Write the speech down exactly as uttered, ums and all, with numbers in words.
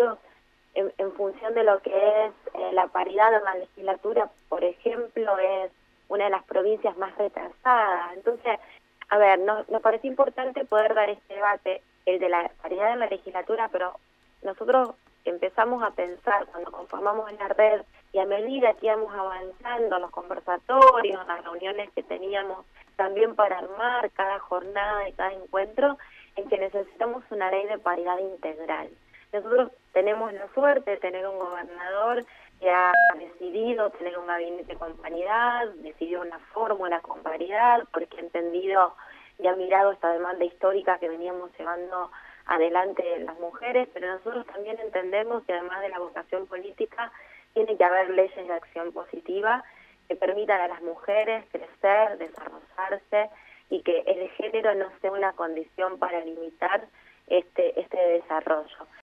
cambios en, en función de lo que es eh, la paridad en la legislatura, por ejemplo, es una de las provincias más retrasadas. Entonces, a ver, nos, nos parece importante poder dar este debate, el de la paridad en la legislatura, pero nosotros empezamos a pensar cuando conformamos la red y a medida que íbamos avanzando los conversatorios, las reuniones que teníamos también para armar cada jornada y cada encuentro, en que necesitamos una ley de paridad integral. Nosotros tenemos la suerte de tener un gobernador que ha decidido tener un gabinete con paridad, decidió una fórmula con paridad, porque ha entendido y ha mirado esta demanda histórica que veníamos llevando adelante las mujeres, pero nosotros también entendemos que además de la vocación política, tiene que haber leyes de acción positiva que permitan a las mujeres crecer, desarrollarse y que el género no sea una condición para limitar este, este desarrollo.